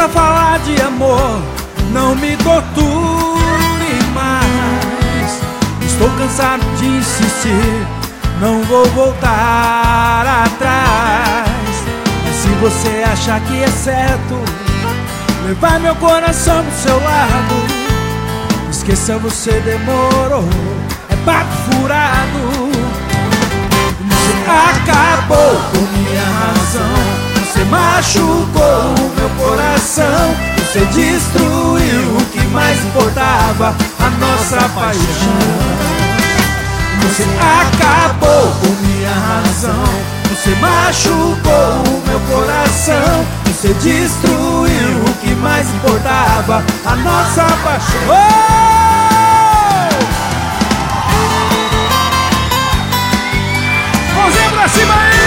pra falar de amor, não me torture mais. Estou cansado de insistir, não vou voltar atrás. Mas se você achar que é certo levar meu coração pro seu lado, esqueça, você demorou, é papo furado. Você acabou com minha razão, você machucou o meu coração, você destruiu o que mais importava, a nossa paixão. Você acabou com minha razão, você machucou o meu coração, você destruiu o que mais importava, a nossa paixão. Mãozinha pra cima aí!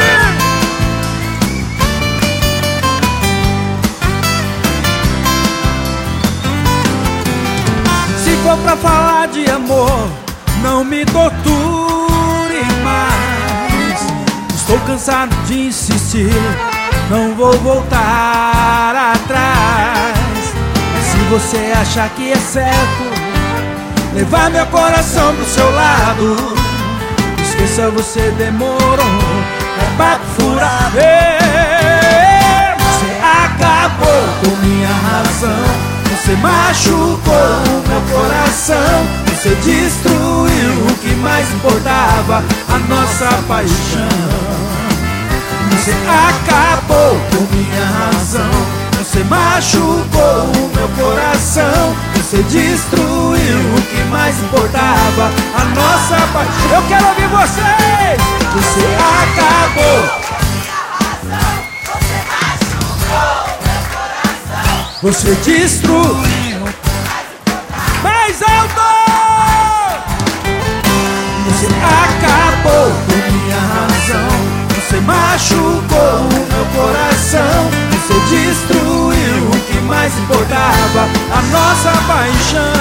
Se for pra falar de amor, não me torture mais. Estou cansado de insistir, não vou voltar atrás. Se você achar que é certo levar meu coração pro seu lado, esqueça, você demorou, é papo furado. Você acabou com minha razão, você machucou o meu coração, você destruiu o que mais importava, a nossa paixão. Você acabou com minha razão, você machucou o meu coração, você destruiu o que mais importava, a nossa paixão. Eu quero ouvir vocês! Você acabou, você destruiu. Mais alto! Você acabou com minha razão, você machucou o meu coração, você destruiu o que mais importava, a nossa paixão.